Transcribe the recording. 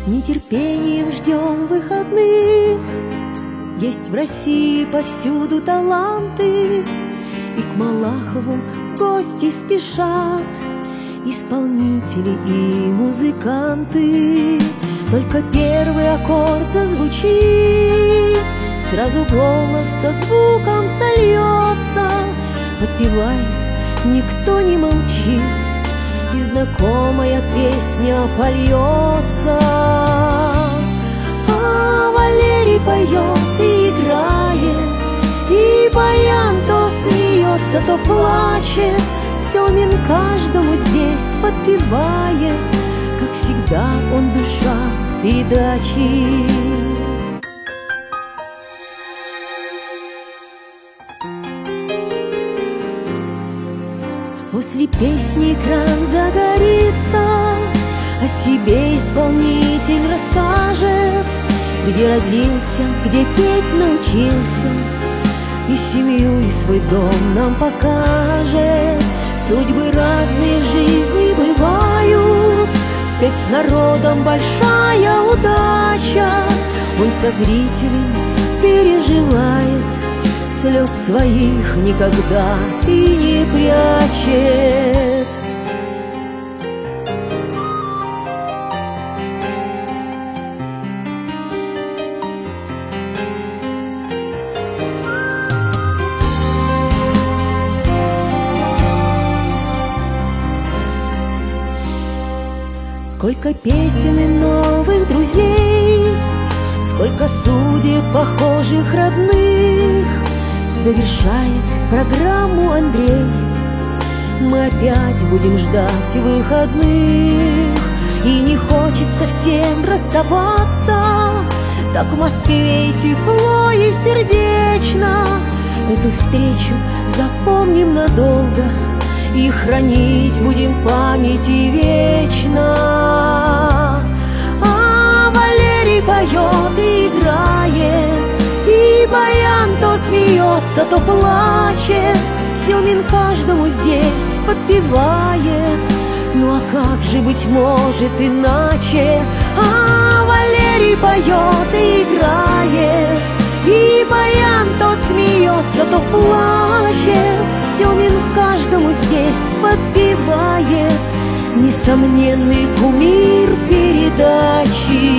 С нетерпением ждем выходных. Есть в России повсюду таланты, и к Малахову в гости спешат исполнители и музыканты. Только первый аккорд зазвучит, сразу голос со звуком сольется. Подпевает, никто не молчит, и знакомая песня польется. А Валерий поет и играет, и баян то смеется, то плачет. Семин каждому здесь подпевает, как всегда он душа передачи. После песни экран загорится, о себе исполнитель расскажет, где родился, где петь научился, и семью, и свой дом нам покажет. Судьбы разные в жизни бывают, спеть с народом большая удача. Он со зрителем переживает, слез своих никогда и не прячет. Сколько песен и новых друзей, сколько судеб похожих родных. Завершает программу Андрей. Мы опять будем ждать выходных, и не хочется всем расставаться. Так в Москве и тепло, и сердечно. Эту встречу запомним надолго, и хранить будем в памяти вечно. А Валерий поет и играет, и баян то смеется, то плачет. Семин каждому здесь подпевает, ну а как же быть может иначе? А Валерий поет и играет, и баян то смеется, то плачет. Семин каждому здесь подпевает, несомненный кумир передачи.